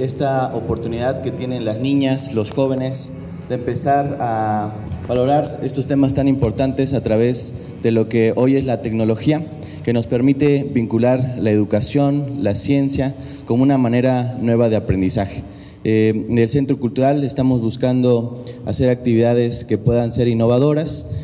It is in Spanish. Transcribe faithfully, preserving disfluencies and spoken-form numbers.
esta oportunidad que tienen las niñas, los jóvenes, de empezar a valorar estos temas tan importantes a través de lo que hoy es la tecnología, que nos permite vincular la educación, la ciencia, como una manera nueva de aprendizaje. Eh, en el Centro Cultural estamos buscando hacer actividades que puedan ser innovadoras,